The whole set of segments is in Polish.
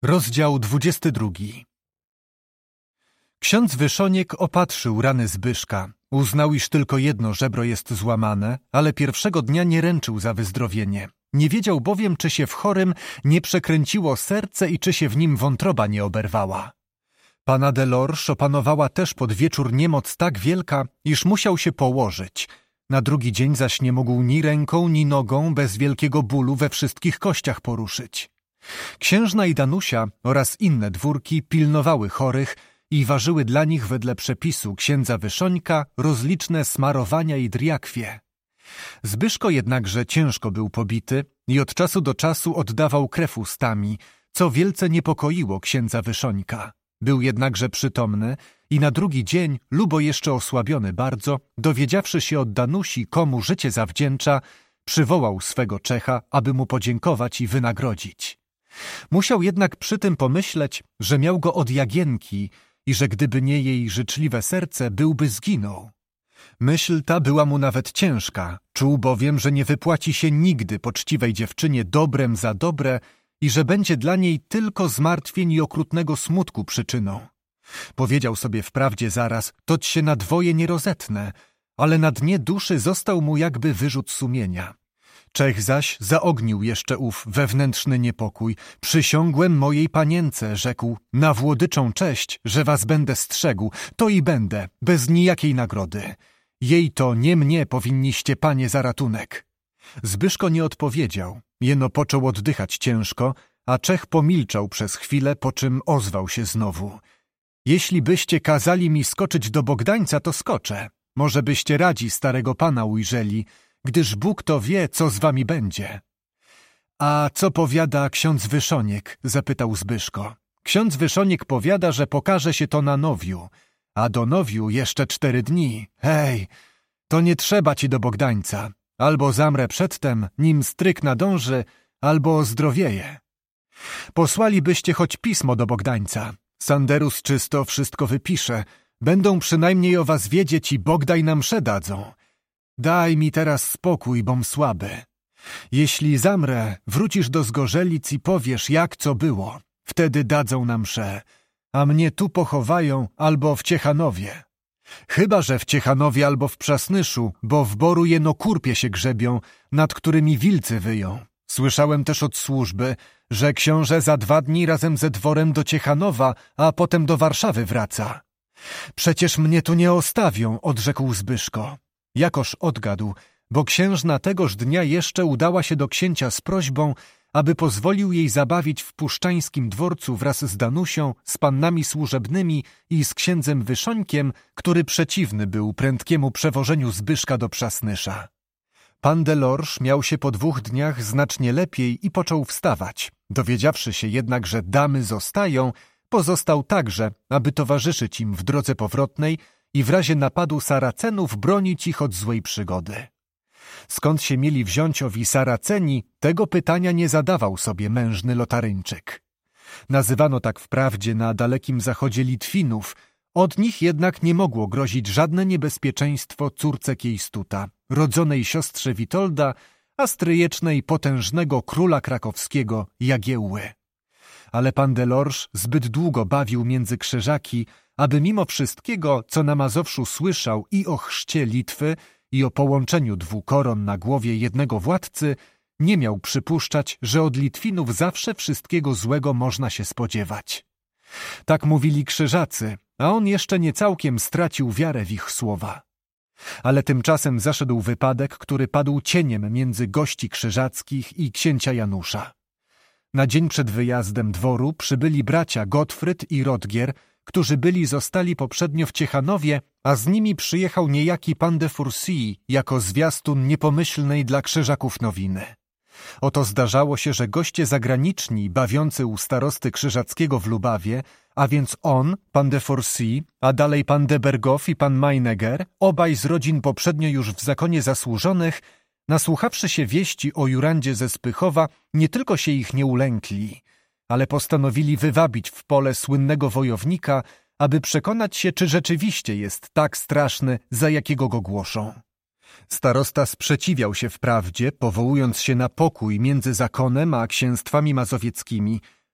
Rozdział 22. Ksiądz Wyszoniek opatrzył rany Zbyszka. Uznał, iż tylko jedno żebro jest złamane, ale pierwszego dnia nie ręczył za wyzdrowienie. Nie wiedział bowiem, czy się w chorym nie przekręciło serce i czy się w nim wątroba nie oberwała. Pana Delorge opanowała też pod wieczór niemoc tak wielka, iż musiał się położyć. Na drugi dzień zaś nie mógł ni ręką, ni nogą bez wielkiego bólu we wszystkich kościach poruszyć. Księżna i Danusia oraz inne dwórki pilnowały chorych i ważyły dla nich wedle przepisu księdza Wyszońka rozliczne smarowania i driakwie. Zbyszko jednakże ciężko był pobity i od czasu do czasu oddawał krew ustami, co wielce niepokoiło księdza Wyszońka. Był jednakże przytomny i na drugi dzień, lubo jeszcze osłabiony bardzo, dowiedziawszy się od Danusi, komu życie zawdzięcza, przywołał swego Czecha, aby mu podziękować i wynagrodzić. Musiał jednak przy tym pomyśleć, że miał go od Jagienki i że gdyby nie jej życzliwe serce, byłby zginął. Myśl ta była mu nawet ciężka, czuł bowiem, że nie wypłaci się nigdy poczciwej dziewczynie dobrem za dobre i że będzie dla niej tylko zmartwień i okrutnego smutku przyczyną. Powiedział sobie wprawdzie zaraz, toć się na dwoje nie rozetnę, ale na dnie duszy został mu jakby wyrzut sumienia. Czech zaś zaognił jeszcze ów wewnętrzny niepokój. Przysiągłem mojej panience, rzekł, na włodyczą cześć, że was będę strzegł, to i będę, bez nijakiej nagrody. Jej to nie mnie powinniście, panie, za ratunek. Zbyszko nie odpowiedział, jeno począł oddychać ciężko, a Czech pomilczał przez chwilę, po czym ozwał się znowu. Jeśli byście kazali mi skoczyć do Bogdańca, to skoczę. Może byście radzi starego pana ujrzeli, gdyż Bóg to wie, co z wami będzie. A co powiada ksiądz Wyszoniek? Zapytał Zbyszko. Ksiądz Wyszoniek powiada, że pokaże się to na Nowiu, a do Nowiu jeszcze 4 dni. Hej, to nie trzeba ci do Bogdańca. Albo zamrę przedtem, nim stryk nadąży, albo ozdrowieję. Posłalibyście choć pismo do Bogdańca. Sanderus czysto wszystko wypisze. Będą przynajmniej o was wiedzieć i Bogdaj nam mszę dadzą. Daj mi teraz spokój, bom słaby. Jeśli zamrę, wrócisz do Zgorzelic i powiesz, jak co było. Wtedy dadzą nam mszę, a mnie tu pochowają albo w Ciechanowie. Chyba że w Ciechanowie albo w Przasnyszu, bo w boru jeno kurpie się grzebią, nad którymi wilcy wyją. Słyszałem też od służby, że książę za 2 dni razem ze dworem do Ciechanowa, a potem do Warszawy wraca. Przecież mnie tu nie ostawią, odrzekł Zbyszko. Jakoż odgadł, bo księżna tegoż dnia jeszcze udała się do księcia z prośbą, aby pozwolił jej zabawić w puszczańskim dworcu wraz z Danusią, z pannami służebnymi i z księdzem Wyszońkiem, który przeciwny był prędkiemu przewożeniu Zbyszka do Przasnysza. Pan Delorge miał się po 2 dniach znacznie lepiej i począł wstawać. Dowiedziawszy się jednak, że damy zostają, pozostał także, aby towarzyszyć im w drodze powrotnej i w razie napadu Saracenów bronić ich od złej przygody. Skąd się mieli wziąć owi Saraceni, tego pytania nie zadawał sobie mężny Lotaryńczyk. Nazywano tak wprawdzie na dalekim zachodzie Litwinów, od nich jednak nie mogło grozić żadne niebezpieczeństwo córce Kiejstuta, rodzonej siostrze Witolda, a stryjecznej potężnego króla krakowskiego Jagiełły. Ale pan Delorge zbyt długo bawił między krzyżaki, aby mimo wszystkiego, co na Mazowszu słyszał i o chrzcie Litwy, i o połączeniu 2 koron na głowie jednego władcy, nie miał przypuszczać, że od Litwinów zawsze wszystkiego złego można się spodziewać. Tak mówili krzyżacy, a on jeszcze nie całkiem stracił wiarę w ich słowa. Ale tymczasem zaszedł wypadek, który padł cieniem między gości krzyżackich i księcia Janusza. Na dzień przed wyjazdem dworu przybyli bracia Gottfryd i Rodgier, którzy zostali poprzednio w Ciechanowie, a z nimi przyjechał niejaki pan de Furcy jako zwiastun niepomyślnej dla krzyżaków nowiny. Oto zdarzało się, że goście zagraniczni bawiący u starosty krzyżackiego w Lubawie, a więc on, pan de Furcy, a dalej pan de Bergow i pan Meineger, obaj z rodzin poprzednio już w zakonie zasłużonych, nasłuchawszy się wieści o Jurandzie ze Spychowa, nie tylko się ich nie ulękli, ale postanowili wywabić w pole słynnego wojownika, aby przekonać się, czy rzeczywiście jest tak straszny, za jakiego go głoszą. Starosta sprzeciwiał się wprawdzie, powołując się na pokój między zakonem a księstwami mazowieckimi.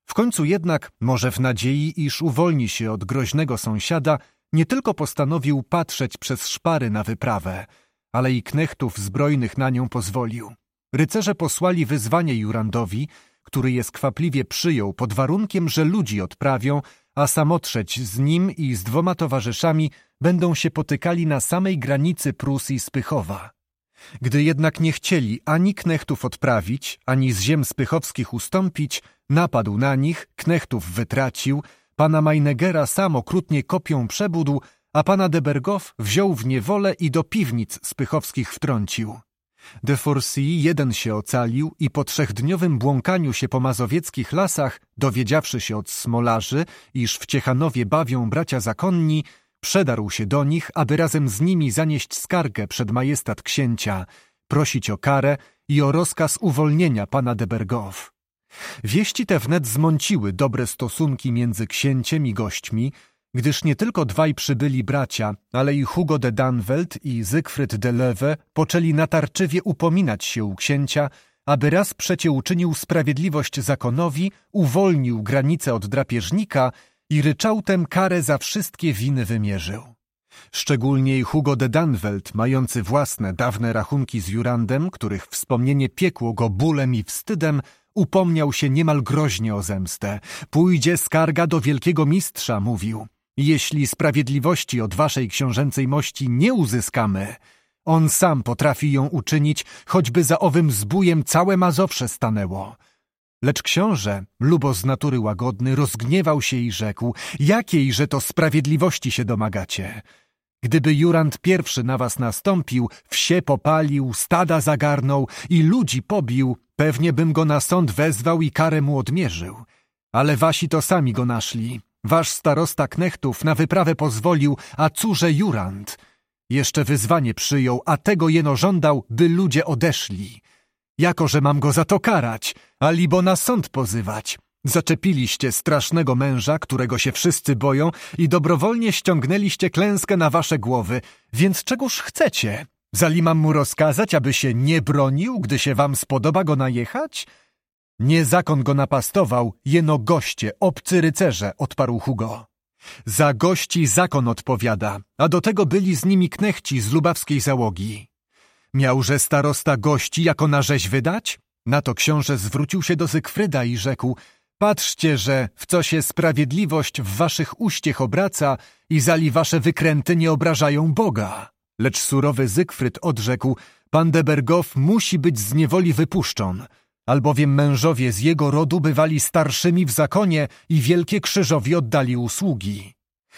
W końcu jednak, może w nadziei, iż uwolni się od groźnego sąsiada, nie tylko postanowił patrzeć przez szpary na wyprawę, ale i knechtów zbrojnych na nią pozwolił. Rycerze posłali wyzwanie Jurandowi, który je skwapliwie przyjął pod warunkiem, że ludzi odprawią, a samotrzeć z nim i z 2 towarzyszami będą się potykali na samej granicy Prus i Spychowa. Gdy jednak nie chcieli ani knechtów odprawić, ani z ziem spychowskich ustąpić, napadł na nich, knechtów wytracił, pana Meinegera sam okrutnie kopią przebudł, a pana de Bergow wziął w niewolę i do piwnic spychowskich wtrącił. De Forcy jeden się ocalił i po 3-dniowym błąkaniu się po mazowieckich lasach, dowiedziawszy się od smolarzy, iż w Ciechanowie bawią bracia zakonni, przedarł się do nich, aby razem z nimi zanieść skargę przed majestat księcia, prosić o karę i o rozkaz uwolnienia pana de Bergow. Wieści te wnet zmąciły dobre stosunki między księciem i gośćmi, gdyż nie tylko 2 przybyli bracia, ale i Hugo de Danwelt i Zygfryd de Lewe poczęli natarczywie upominać się u księcia, aby raz przecie uczynił sprawiedliwość zakonowi, uwolnił granicę od drapieżnika i ryczałtem karę za wszystkie winy wymierzył. Szczególnie Hugo de Danwelt, mający własne dawne rachunki z Jurandem, których wspomnienie piekło go bólem i wstydem, upomniał się niemal groźnie o zemstę. Pójdzie skarga do wielkiego mistrza, mówił. Jeśli sprawiedliwości od waszej książęcej mości nie uzyskamy, on sam potrafi ją uczynić, choćby za owym zbójem całe Mazowsze stanęło. Lecz książę, lubo z natury łagodny, rozgniewał się i rzekł, jakiejże to sprawiedliwości się domagacie? Gdyby Jurand pierwszy na was nastąpił, wsie popalił, stada zagarnął i ludzi pobił, pewnie bym go na sąd wezwał i karę mu odmierzył. Ale wasi to sami go naszli. Wasz starosta knechtów na wyprawę pozwolił, a cóże Jurand? Jeszcze wyzwanie przyjął, a tego jeno żądał, by ludzie odeszli. Jako że mam go za to karać, alibo na sąd pozywać. Zaczepiliście strasznego męża, którego się wszyscy boją i dobrowolnie ściągnęliście klęskę na wasze głowy, więc czegóż chcecie? Zali mam mu rozkazać, aby się nie bronił, gdy się wam spodoba go najechać? Nie zakon go napastował, jeno goście, obcy rycerze, odparł Hugo. Za gości zakon odpowiada, a do tego byli z nimi knechci z lubawskiej załogi. Miałże starosta gości jako na rzeź wydać? Na to książę zwrócił się do Zygfryda i rzekł, patrzcie, że w co się sprawiedliwość w waszych uściech obraca i zali wasze wykręty nie obrażają Boga. Lecz surowy Zygfryd odrzekł, pan de Bergow musi być z niewoli wypuszczon, albowiem mężowie z jego rodu bywali starszymi w zakonie i wielkie krzyżowi oddali usługi.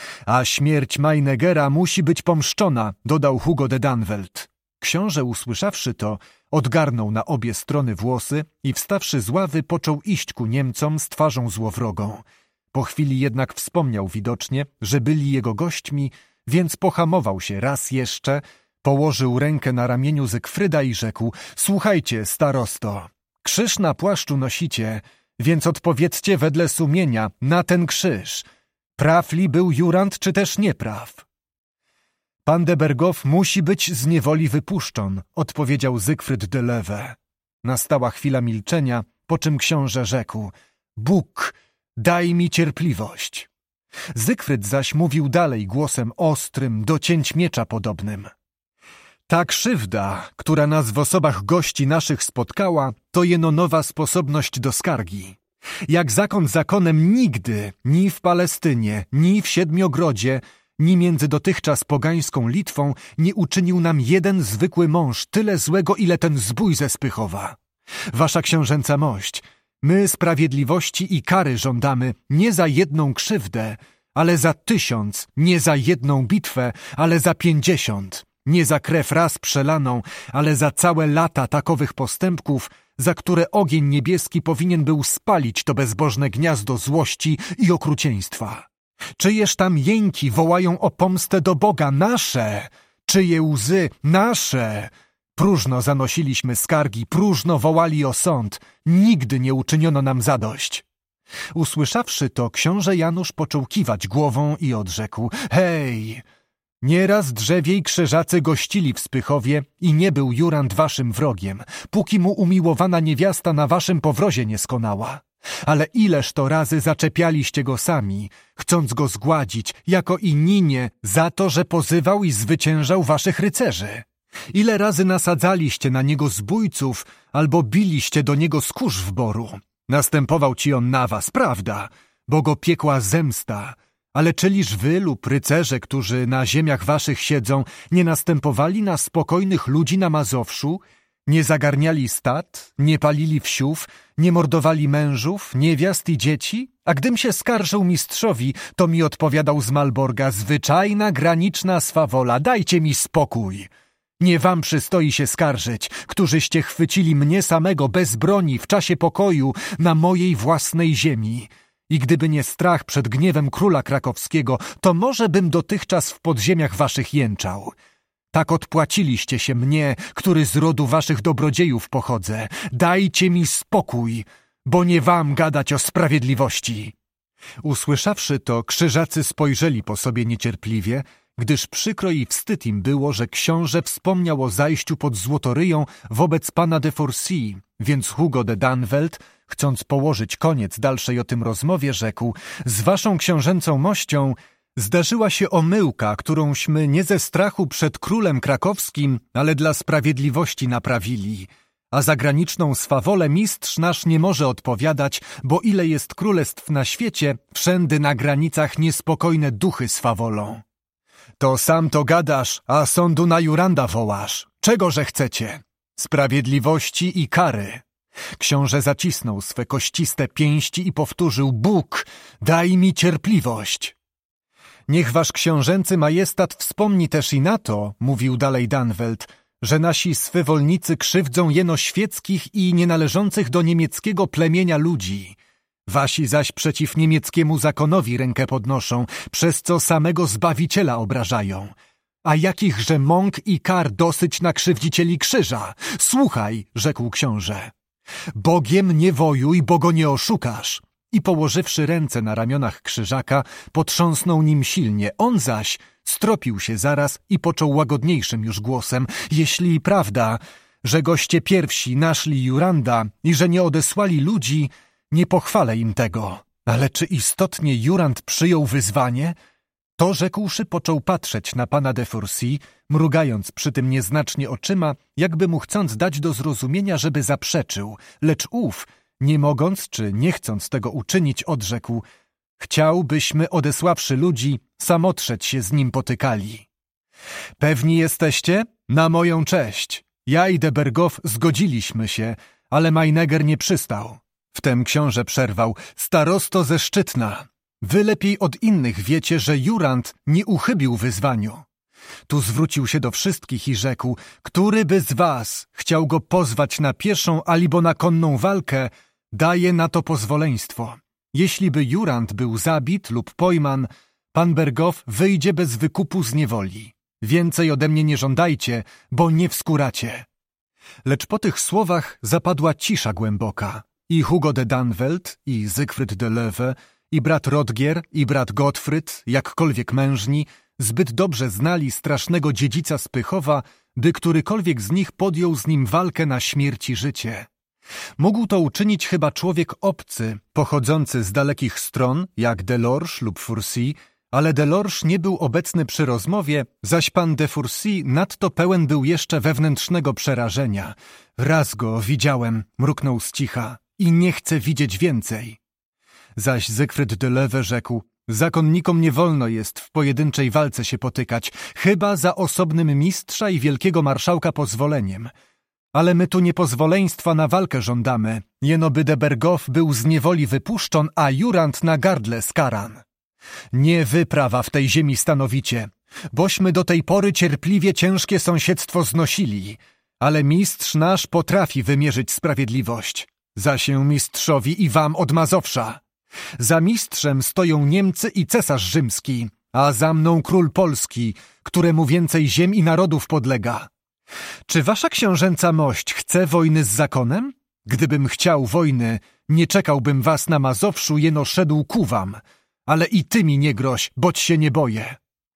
A śmierć Meinegera musi być pomszczona, dodał Hugo de Danwelt. Książę, usłyszawszy to, odgarnął na obie strony włosy i wstawszy z ławy począł iść ku Niemcom z twarzą złowrogą. Po chwili jednak wspomniał widocznie, że byli jego gośćmi, więc pohamował się raz jeszcze, położył rękę na ramieniu Zygfryda i rzekł, słuchajcie, starosto, krzyż na płaszczu nosicie, więc odpowiedzcie wedle sumienia na ten krzyż. Praw li był Jurand, czy też niepraw? Pan de Bergow musi być z niewoli wypuszczon, odpowiedział Zygfryd de Lewe. Nastała chwila milczenia, po czym książę rzekł, Bóg, daj mi cierpliwość. Zygfryd zaś mówił dalej głosem ostrym, do cięć miecza podobnym. Ta krzywda, która nas w osobach gości naszych spotkała, to jeno nowa sposobność do skargi. Jak zakon zakonem nigdy, ni w Palestynie, ni w Siedmiogrodzie, ni między dotychczas pogańską Litwą nie uczynił nam jeden zwykły mąż tyle złego, ile ten zbój ze Spychowa. Wasza książęca mość, my sprawiedliwości i kary żądamy nie za jedną krzywdę, ale za 1000, nie za jedną bitwę, ale za 50, nie za krew raz przelaną, ale za całe lata takowych postępków, za które ogień niebieski powinien był spalić to bezbożne gniazdo złości i okrucieństwa. Czyjeż tam jęki wołają o pomstę do Boga nasze? Czyje łzy nasze? Próżno zanosiliśmy skargi, próżno wołali o sąd. Nigdy nie uczyniono nam zadość. Usłyszawszy to, książę Janusz począł kiwać głową i odrzekł. Hej! Nieraz drzewiej krzyżacy gościli w Spychowie i nie był Jurand waszym wrogiem, póki mu umiłowana niewiasta na waszym powrozie nie skonała. Ale ileż to razy zaczepialiście go sami, chcąc go zgładzić, jako i Ninie, za to, że pozywał i zwyciężał waszych rycerzy. Ile razy nasadzaliście na niego zbójców, albo biliście do niego z kurz w boru. Następował ci on na was, prawda, bo go piekła zemsta. Ale czyliż wy lub rycerze, którzy na ziemiach waszych siedzą, nie następowali na spokojnych ludzi na Mazowszu? Nie zagarniali stad, nie palili wsiów, nie mordowali mężów, niewiast i dzieci? A gdym się skarżył mistrzowi, to mi odpowiadał z Malborga: zwyczajna, graniczna swawola, dajcie mi spokój. Nie wam przystoi się skarżyć, którzyście chwycili mnie samego bez broni w czasie pokoju na mojej własnej ziemi. I gdyby nie strach przed gniewem króla krakowskiego, to może bym dotychczas w podziemiach waszych jęczał. Tak odpłaciliście się mnie, który z rodu waszych dobrodziejów pochodzę. Dajcie mi spokój, bo nie wam gadać o sprawiedliwości. Usłyszawszy to, krzyżacy spojrzeli po sobie niecierpliwie, gdyż przykro i wstyd im było, że książę wspomniał o zajściu pod Złotoryją wobec pana de Fourcy, więc Hugo de Danvelt, chcąc położyć koniec dalszej o tym rozmowie, rzekł: z waszą książęcą mością zdarzyła się omyłka, którąśmy nie ze strachu przed królem krakowskim, ale dla sprawiedliwości naprawili. A zagraniczną swawolę mistrz nasz nie może odpowiadać, bo ile jest królestw na świecie, wszędy na granicach niespokojne duchy swawolą. To sam to gadasz, a sądu na Juranda wołasz. Czegoże chcecie? Sprawiedliwości i kary. Książę zacisnął swe kościste pięści i powtórzył: Bóg, daj mi cierpliwość. Niech wasz książęcy majestat wspomni też i na to, mówił dalej Danvelt, że nasi swywolnicy krzywdzą jeno świeckich i nienależących do niemieckiego plemienia ludzi. Wasi zaś przeciw niemieckiemu zakonowi rękę podnoszą, przez co samego Zbawiciela obrażają. A jakichże mąk i kar dosyć na krzywdzicieli krzyża? Słuchaj, rzekł książę. Bogiem nie wojuj, bo go nie oszukasz. I położywszy ręce na ramionach krzyżaka, potrząsnął nim silnie. On zaś stropił się zaraz i począł łagodniejszym już głosem: jeśli prawda, że goście pierwsi naszli Juranda i że nie odesłali ludzi, nie pochwalę im tego. Ale czy istotnie Jurand przyjął wyzwanie? To rzekłszy, począł patrzeć na pana de Fourcy, mrugając przy tym nieznacznie oczyma, jakby mu chcąc dać do zrozumienia, żeby zaprzeczył, lecz ów, nie mogąc czy nie chcąc tego uczynić, odrzekł: chciałbyśmy, odesławszy ludzi, samotrzeć się z nim potykali. Pewni jesteście? Na moją cześć. Ja i de Bergow zgodziliśmy się, ale Majneger nie przystał. Wtem książę przerwał: starosto ze Szczytna, wy lepiej od innych wiecie, że Jurand nie uchybił wyzwaniu. Tu zwrócił się do wszystkich i rzekł: który by z was chciał go pozwać na pieszą alibo na konną walkę, daje na to pozwoleństwo. Jeśli by Jurand był zabit lub pojman, pan Bergow wyjdzie bez wykupu z niewoli. Więcej ode mnie nie żądajcie, bo nie wskóracie. Lecz po tych słowach zapadła cisza głęboka. I Hugo de Danvelt, i Zygfryd de Lewe, i brat Rodgier, i brat Gottfryd, jakkolwiek mężni, zbyt dobrze znali strasznego dziedzica Spychowa, by którykolwiek z nich podjął z nim walkę na śmierć i życie. Mógł to uczynić chyba człowiek obcy, pochodzący z dalekich stron, jak Delorge lub Fourcy, ale Delorge nie był obecny przy rozmowie, zaś pan de Fourcy nadto pełen był jeszcze wewnętrznego przerażenia. Raz go widziałem, mruknął z cicha, i nie chcę widzieć więcej. Zaś Zygfryd de Lewe rzekł: zakonnikom nie wolno jest w pojedynczej walce się potykać, chyba za osobnym mistrza i wielkiego marszałka pozwoleniem. Ale my tu niepozwoleństwa na walkę żądamy, jeno by de Bergow był z niewoli wypuszczon, a Jurand na gardle skaran. Nie wy prawa w tej ziemi stanowicie, bośmy do tej pory cierpliwie ciężkie sąsiedztwo znosili, ale mistrz nasz potrafi wymierzyć sprawiedliwość. Zasię mistrzowi i wam od Mazowsza. Za mistrzem stoją Niemcy i cesarz rzymski, a za mną król polski, któremu więcej ziem i narodów podlega. Czy wasza książęca mość chce wojny z zakonem? Gdybym chciał wojny, nie czekałbym was na Mazowszu, jeno szedł ku wam, ale i ty mi nie groź, boć się nie boję.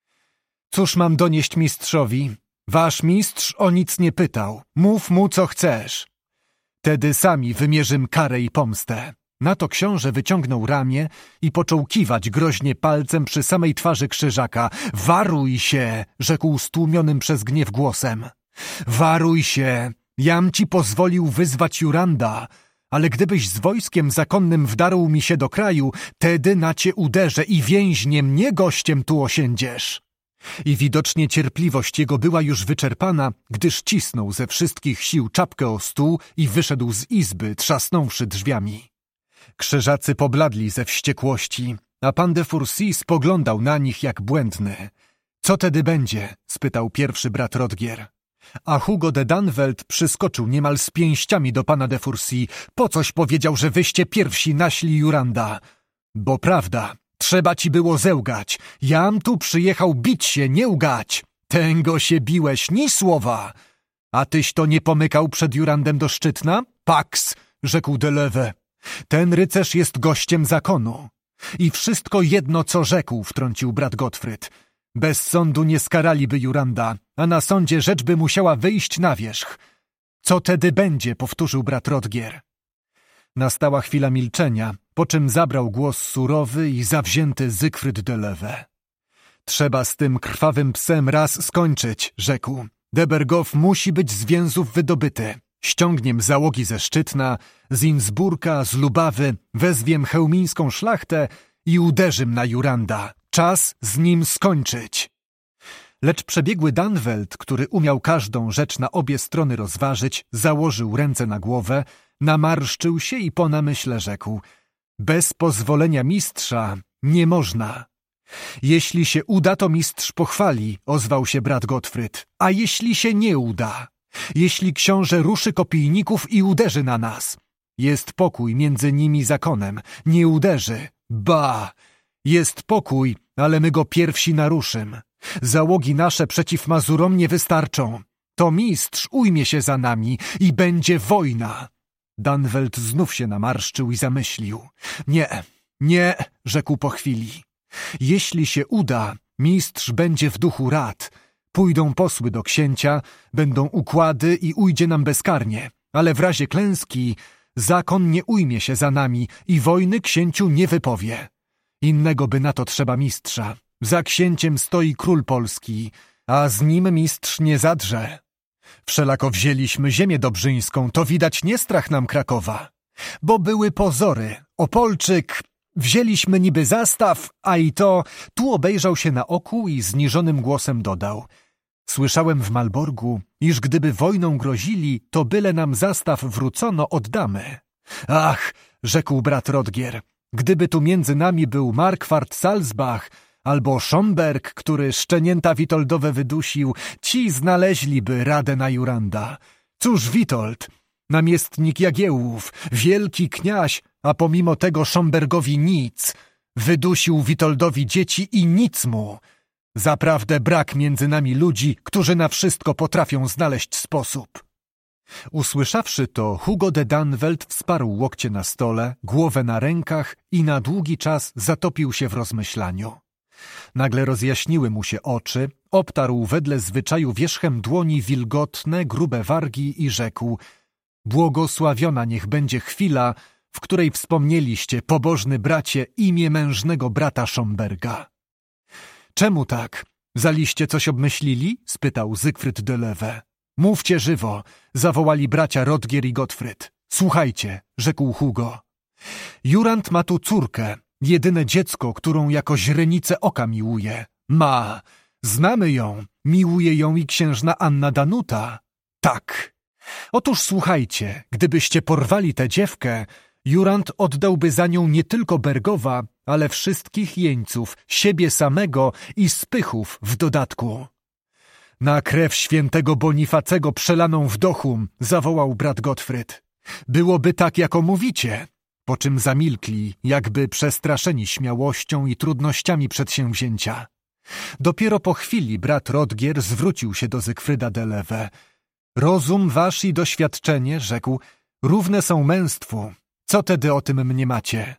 Cóż mam donieść mistrzowi? Wasz mistrz o nic nie pytał, mów mu co chcesz. Tedy sami wymierzym karę i pomstę. Na to książę wyciągnął ramię i począł kiwać groźnie palcem przy samej twarzy Krzyżaka. Waruj się, rzekł stłumionym przez gniew głosem. Waruj się, jam ci pozwolił wyzwać Juranda, ale gdybyś z wojskiem zakonnym wdarł mi się do kraju, tedy na cię uderzę i więźniem, nie gościem tu osiędziesz. I widocznie cierpliwość jego była już wyczerpana, gdyż cisnął ze wszystkich sił czapkę o stół i wyszedł z izby, trzasnąwszy drzwiami. Krzyżacy pobladli ze wściekłości, a pan de Fourcy spoglądał na nich jak błędny. Co tedy będzie? Spytał pierwszy brat Rodgier. A Hugo de Danvelt przyskoczył niemal z pięściami do pana de Fourcy. Po coś powiedział, że wyście pierwsi naśli Juranda. Bo prawda, trzeba ci było zełgać. Jam tu przyjechał bić się, nie ugać. Tęgo się biłeś, ni słowa. A tyś to nie pomykał przed Jurandem do Szczytna? Pax, rzekł de Leve. Ten rycerz jest gościem zakonu. I wszystko jedno, co rzekł, wtrącił brat Gottfried. Bez sądu nie skaraliby Juranda, a na sądzie rzecz by musiała wyjść na wierzch. Co tedy będzie, powtórzył brat Rodgier. Nastała chwila milczenia, po czym zabrał głos surowy i zawzięty Zygfryd de Leve. Trzeba z tym krwawym psem raz skończyć, rzekł. Debergow musi być z więzów wydobyty. Ściągniem załogi ze Szczytna, z Innsbrucka, z Lubawy, wezwiem chełmińską szlachtę i uderzym na Juranda. Czas z nim skończyć. Lecz przebiegły Danvelt, który umiał każdą rzecz na obie strony rozważyć, założył ręce na głowę, namarszczył się i po namyśle rzekł. Bez pozwolenia mistrza nie można. Jeśli się uda, to mistrz pochwali, ozwał się brat Gottfried. A jeśli się nie uda? Jeśli książę ruszy kopijników i uderzy na nas? Jest pokój między nimi zakonem. Nie uderzy. Ba! Jest pokój, ale my go pierwsi naruszym. Załogi nasze przeciw Mazurom nie wystarczą. To mistrz ujmie się za nami i będzie wojna. Danvelt znów się namarszczył i zamyślił. Nie, rzekł po chwili. Jeśli się uda, mistrz będzie w duchu rad. Pójdą posły do księcia, będą układy i ujdzie nam bezkarnie. Ale w razie klęski zakon nie ujmie się za nami i wojny księciu nie wypowie. Innego by na to trzeba mistrza. Za księciem stoi król polski, a z nim mistrz nie zadrze. Wszelako wzięliśmy ziemię dobrzyńską, to widać nie strach nam Krakowa. Bo były pozory. Opolczyk, wzięliśmy niby zastaw, a i to... Tu obejrzał się na oku i zniżonym głosem dodał. Słyszałem w Malborgu, iż gdyby wojną grozili, to byle nam zastaw wrócono, oddamy. Ach, rzekł brat Rodgier, gdyby tu między nami był Markwart Salzbach albo Schomberg, który szczenięta Witoldowe wydusił, ci znaleźliby radę na Juranda. Cóż Witold, namiestnik Jagiełłów, wielki kniaź, a pomimo tego Schombergowi nic. Wydusił Witoldowi dzieci i nic mu. Zaprawdę brak między nami ludzi, którzy na wszystko potrafią znaleźć sposób. Usłyszawszy to, Hugo de Danvelt wsparł łokcie na stole, głowę na rękach i na długi czas zatopił się w rozmyślaniu. Nagle rozjaśniły mu się oczy, obtarł wedle zwyczaju wierzchem dłoni wilgotne, grube wargi i rzekł: błogosławiona niech będzie chwila, w której wspomnieliście, pobożny bracie, imię mężnego brata Schomberga. Czemu tak? Zaliście coś obmyślili? Spytał Zygfryd de Leve. Mówcie żywo, zawołali bracia Rodgier i Gottfried. Słuchajcie, rzekł Hugo. Jurand ma tu córkę, jedyne dziecko, którą jako źrenicę oka miłuje. Ma, znamy ją, miłuje ją i księżna Anna Danuta. Tak. Otóż słuchajcie, gdybyście porwali tę dziewkę, Jurand oddałby za nią nie tylko Bergowa, ale wszystkich jeńców, siebie samego i spychów w dodatku. Na krew świętego Bonifacego przelaną w Dochum, zawołał brat Gottfried. Byłoby tak, jako mówicie. Po czym zamilkli, jakby przestraszeni śmiałością i trudnościami przedsięwzięcia. Dopiero po chwili brat Rodgier zwrócił się do Zygfryda de Leve. Rozum wasz i doświadczenie, rzekł, równe są męstwu. Co tedy o tym mniemacie?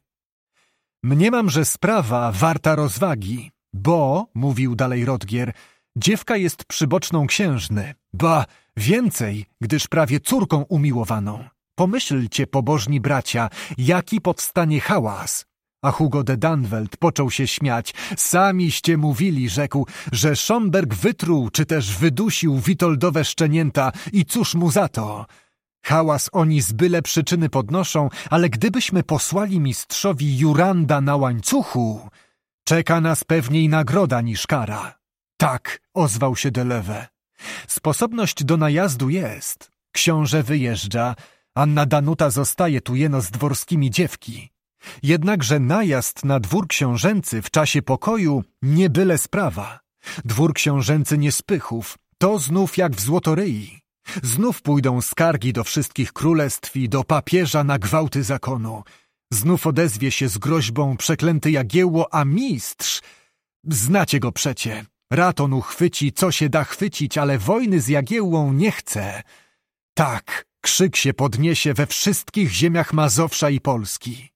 Mniemam, że sprawa warta rozwagi, bo, mówił dalej Rodgier, dziewka jest przyboczną księżny, ba, więcej, gdyż prawie córką umiłowaną. Pomyślcie, pobożni bracia, jaki powstanie hałas. A Hugo de Danveld począł się śmiać. Samiście mówili, rzekł, że Schomberg wytruł czy też wydusił Witoldowe szczenięta i cóż mu za to? Hałas oni z byle przyczyny podnoszą, ale gdybyśmy posłali mistrzowi Juranda na łańcuchu, czeka nas pewniej nagroda niż kara. Tak, ozwał się de Leve. Sposobność do najazdu jest. Książę wyjeżdża, Anna Danuta zostaje tu jeno z dworskimi dziewki. Jednakże najazd na dwór książęcy w czasie pokoju nie byle sprawa. Dwór książęcy nie spychów, to znów jak w Złotoryi. Znów pójdą skargi do wszystkich królestw i do papieża na gwałty zakonu. Znów odezwie się z groźbą przeklęty Jagiełło, a mistrz... Znacie go przecie. Raton uchwyci, co się da chwycić, ale wojny z Jagiełłą nie chce. Tak, krzyk się podniesie we wszystkich ziemiach Mazowsza i Polski.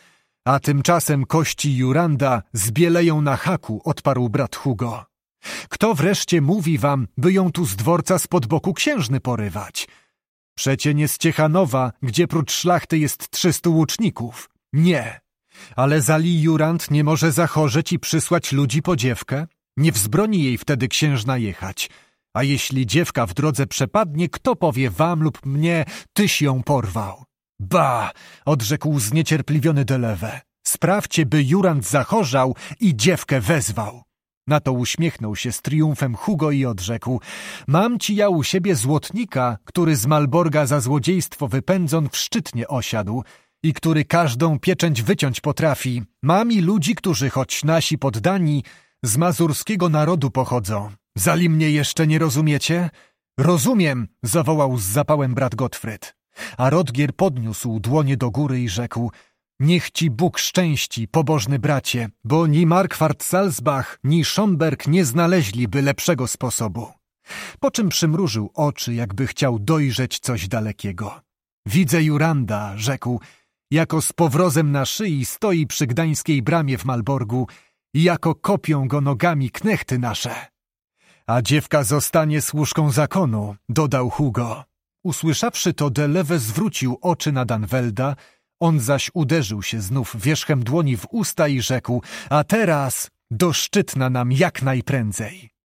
A tymczasem kości Juranda zbieleją na haku, odparł brat Hugo. Kto wreszcie mówi wam, by ją tu z dworca spod boku księżny porywać? Przecie nie z Ciechanowa, gdzie prócz szlachty jest 300 łuczników. Nie. Ale zali Jurand nie może zachorzeć i przysłać ludzi po dziewkę? Nie wzbroni jej wtedy księżna jechać. A jeśli dziewka w drodze przepadnie, kto powie wam lub mnie, tyś ją porwał? Ba! Odrzekł zniecierpliwiony de Leve. Sprawdźcie, by Jurand zachorzał i dziewkę wezwał. Na to uśmiechnął się z triumfem Hugo i odrzekł: mam ci ja u siebie złotnika, który z Malborga za złodziejstwo wypędzon w Szczytnie osiadł i który każdą pieczęć wyciąć potrafi. Mam i ludzi, którzy choć nasi poddani z mazurskiego narodu pochodzą. Zali mnie jeszcze nie rozumiecie? Rozumiem, zawołał z zapałem brat Gottfried. A Rodgier podniósł dłonie do góry i rzekł: niech ci Bóg szczęści, pobożny bracie, bo ni Markwart Salzbach, ni Schomberg nie znaleźliby lepszego sposobu. Po czym przymrużył oczy, jakby chciał dojrzeć coś dalekiego. Widzę Juranda, rzekł, jako z powrozem na szyi stoi przy gdańskiej bramie w Malborgu i jako kopią go nogami knechty nasze. A dziewka zostanie służką zakonu, dodał Hugo. Usłyszawszy to, de Leve zwrócił oczy na Danvelda, on zaś uderzył się znów wierzchem dłoni w usta i rzekł: a teraz do Szczytna nam jak najprędzej.